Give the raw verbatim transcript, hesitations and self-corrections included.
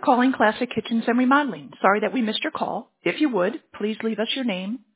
calling Classic Kitchens and Remodeling. Sorry that we missed your call. If you would, please leave us your name